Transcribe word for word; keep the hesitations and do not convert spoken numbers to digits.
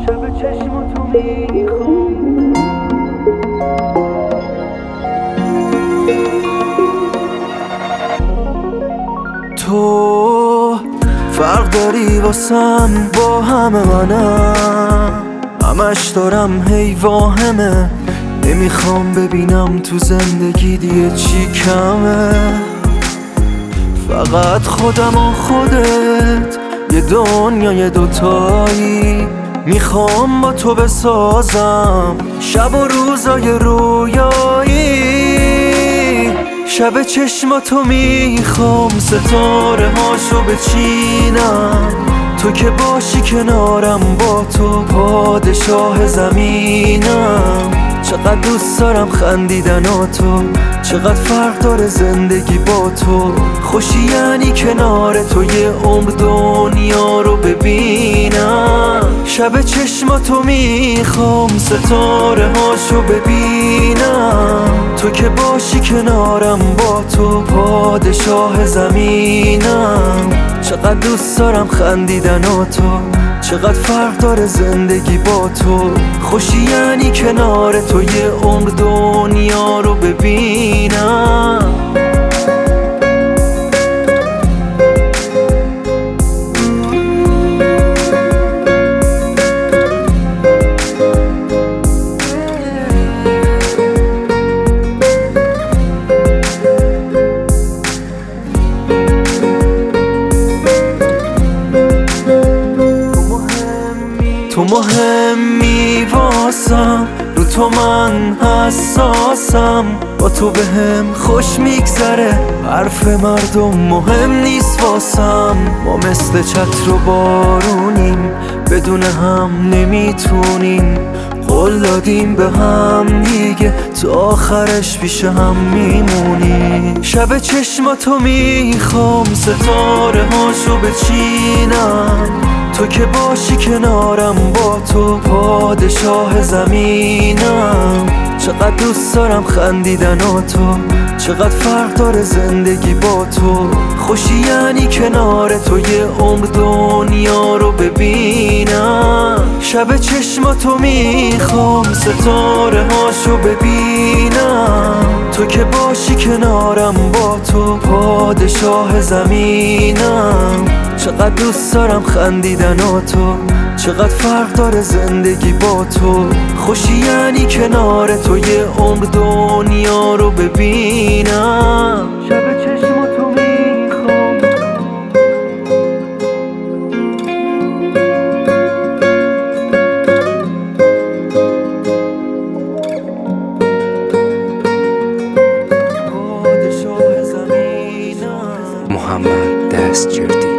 شب چشماتو میخوام. تو فرق داری واسم با همه منم، همش دارم هی واهمه، نمیخوام ببینم تو زندگی دیگه چی کمه. فقط خودم و خودت یه دنیای دوتایی، میخوام با تو بسازم شب و روزای رویایی. شب چشماتو میخوام ستاره هاشو بچینم، تو که باشی کنارم با تو پادشاه زمینم. چقدر دوست دارم خندیدن و تو، چقدر فرق داره زندگی با تو. خوشی یعنی کنار تو یه عمر دنیا رو ببینم. شب چشماتو میخوام ستاره هاشو ببینم، تو که باشی کنارم با تو پادشاه زمینم. چقدر دوست دارم خندیدن و تو، چقدر فرق داره زندگی با تو. خوشی یعنی کنار تو یه عمر دنیا رو ببینم. تو مهمی واسم، رو تو من حساسم، با تو بهم خوش میگذره، حرف مردم مهم نیست واسم. ما مثل چتر و بارونیم، بدون هم نمیتونیم، قول دادیم به هم دیگه تو آخرش پیش هم میمونیم. شب چشماتو میخوام ستاره هاشو بچینم، تو که باشی کنارم با تو پادشاه زمینم. چقدر دوست دارم خندیدن و تو، چقدر فرق داره زندگی با تو. خوشی یعنی کنار تو یه عمر دنیا رو ببینم. شب چشماتو میخوام ستاره هاشو ببینم، تو که باشی کنارم با تو پادشاه زمینم. چقدر دوست دارم خندیدن و تو، چقدر فرق داره زندگی با تو. خوشی یعنی کنار تو یه عمر دنیا رو ببینم. شب چشماتو میخوام. محمد دستجردی.